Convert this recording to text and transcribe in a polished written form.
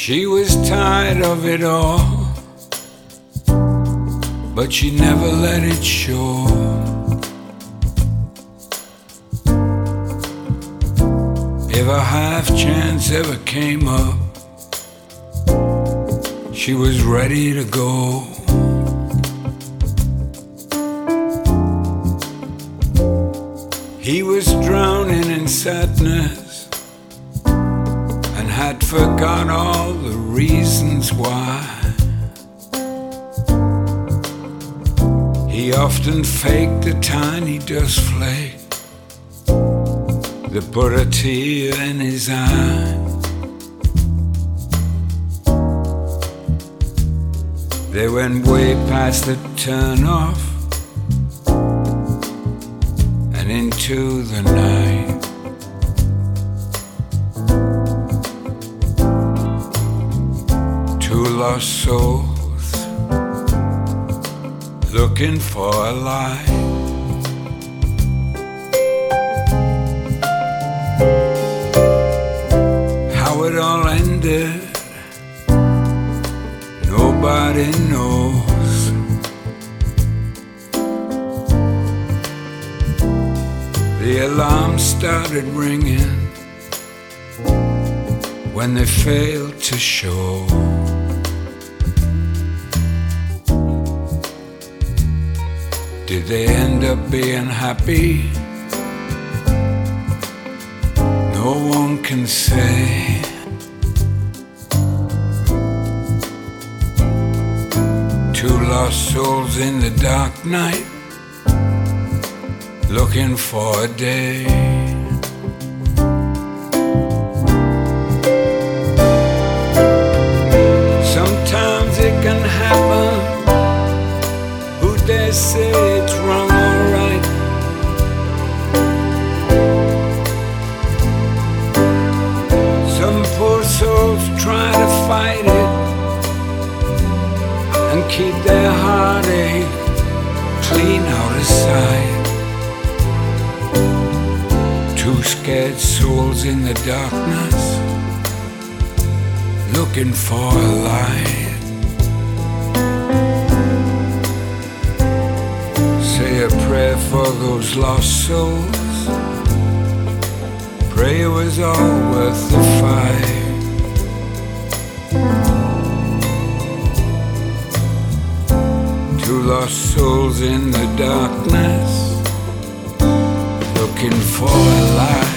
She was tired of it all, but she never let it show. If a half chance ever came up, she was ready to go. He was drowning in sadness and had forgot all the reasons why. He often faked a tiny dust flake that put a tear in his eye. They went way past the turn-off and into the night. Two lost souls looking for a light. How it all ended, nobody knows. The alarm started ringing when they failed to show. Did they end up being happy? No one can say. Two lost souls in the dark night, looking for a day. Sometimes it can happen. Who dare say it's wrong or right? Some poor souls try to fight it and keep their heartache clean out of sight. Two scared souls in the darkness, looking for a light. Say a prayer for those lost souls. Pray it was all worth the fight. Two lost souls in the darkness, looking for a light.